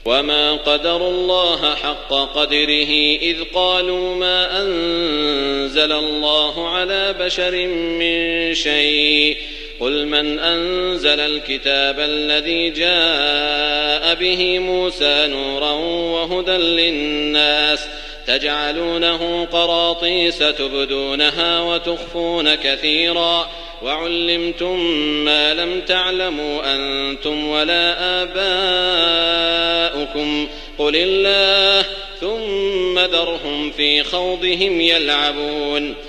وما قدروا الله حق قدره إذ قالوا ما أنزل الله على بشر من شيء قل من أنزل الكتاب الذي جاء به موسى نورا وهدى للناس تجعلونه قراطيس تبدونها وتخفون كثيرا وعلمتم ما لم تعلموا أنتم ولا آباؤكم قل الله ثم ذرهم في خوضهم يلعبون